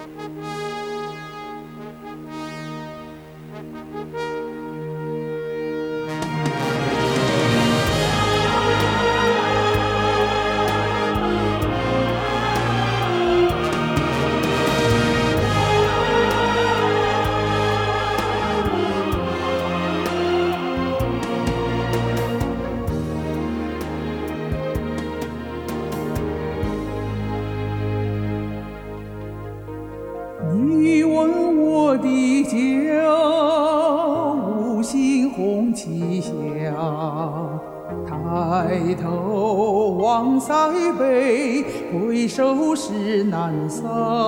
你问我的家，五星红旗下，抬头望塞北，回首是南沙。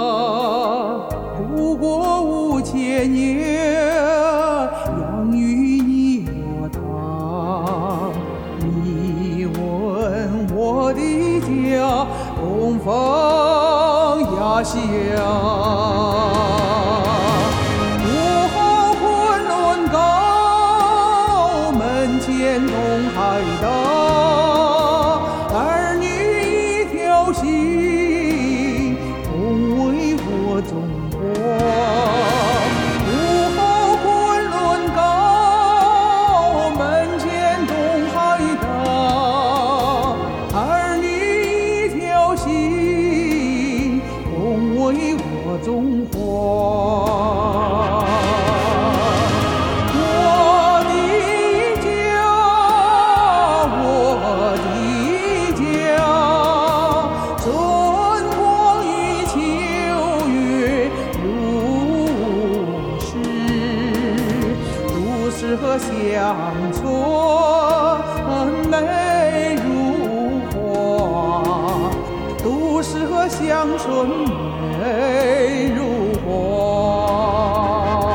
不过5000年，养育你我他。你问我的家，东方亚细亚。东海大，儿女一条心，同为我中国。武侯昆仑高，门前东海大，儿女一条心，同为我中华。和乡村美如画，都市和乡村美如画。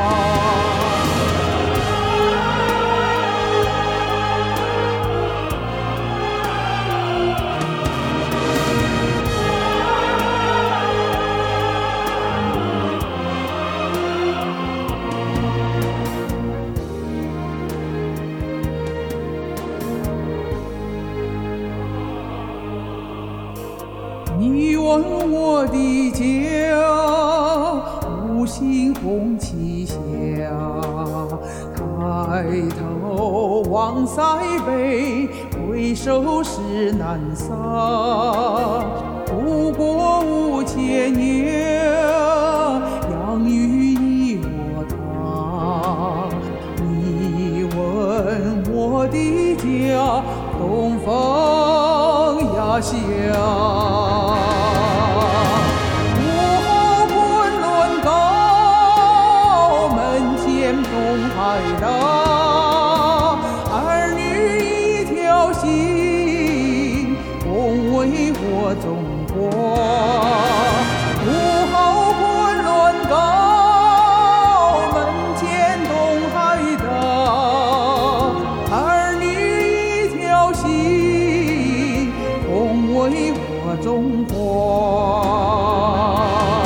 你问我的家，五星红旗下，抬头望塞北，回首是南沙。不过5000年，养育你我他。你问我的家，东方亚细亚。东海大，儿女一条心，同为我中国。武侯昆仑高，门前东海大，儿女一条心，同为我中华。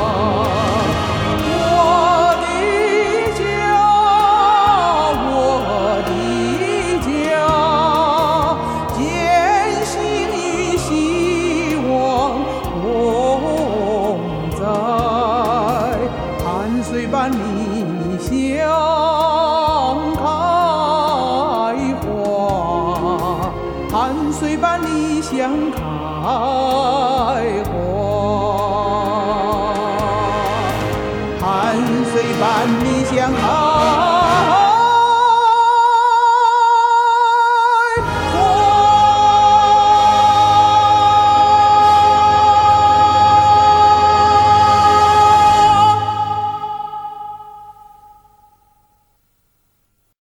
水伴你香开花，汗水伴你香开花，汗水伴你香开。